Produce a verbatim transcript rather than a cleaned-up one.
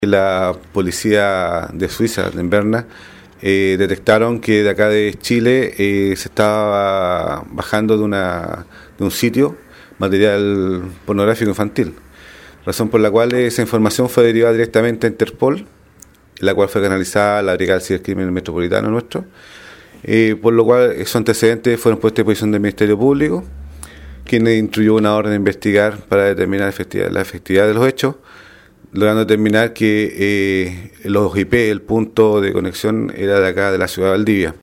La policía de Suiza, en Berna, eh, detectaron que de acá de Chile eh, se estaba bajando de, una, de un sitio material pornográfico infantil, razón por la cual esa información fue derivada directamente a Interpol, la cual fue canalizada a la Brigada del Cibercrimen Metropolitano nuestro, eh, por lo cual esos antecedentes fueron puestos a disposición del Ministerio Público, quien instruyó una orden de investigar para determinar efectividad, la efectividad de los hechos, logrando determinar que eh, los I P, el punto de conexión, era de acá de la ciudad de Valdivia.